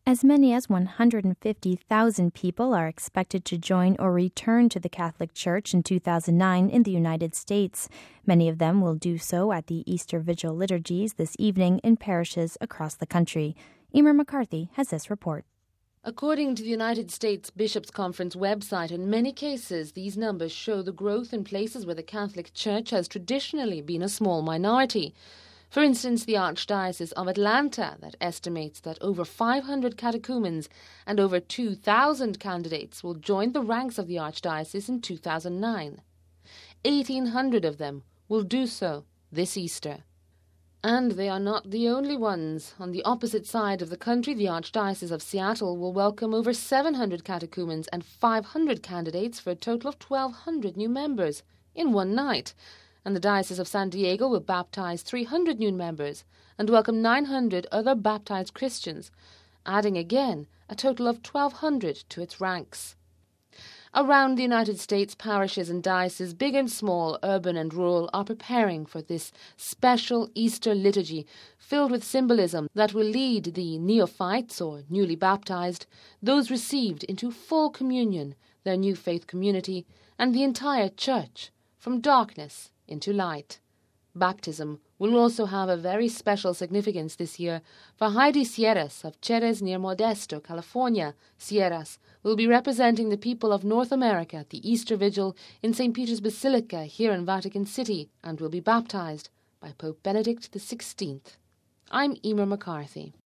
As many as 150,000 people are expected to join or return to the Catholic Church in 2009 in the United States. Many of them will do so at the Easter Vigil liturgies this evening in parishes across the country. Emer McCarthy has this report. According to the United States Bishops' Conference website, in many cases, these numbers show the growth in places where the Catholic Church has traditionally been a small minority. For instance, the Archdiocese of Atlanta, that estimates that over 500 catechumens and over 2,000 candidates will join the ranks of the Archdiocese in 2009. 1,800 of them will do so this Easter. And they are not the only ones. On the opposite side of the country, the Archdiocese of Seattle will welcome over 700 catechumens and 500 candidates for a total of 1,200 new members in one night. And the Diocese of San Diego will baptize 300 new members and welcome 900 other baptized Christians, adding again a total of 1,200 to its ranks. Around the United States, parishes and dioceses, big and small, urban and rural, are preparing for this special Easter liturgy filled with symbolism that will lead the neophytes, or newly baptized, those received into full communion, their new faith community, and the entire Church, from darkness into light. Baptism will also have a very special significance this year, for Heidi Sierras of Cherez near Modesto, California. Sierras will be representing the people of North America at the Easter Vigil in St. Peter's Basilica here in Vatican City and will be baptized by Pope Benedict XVI. I'm Emer McCarthy.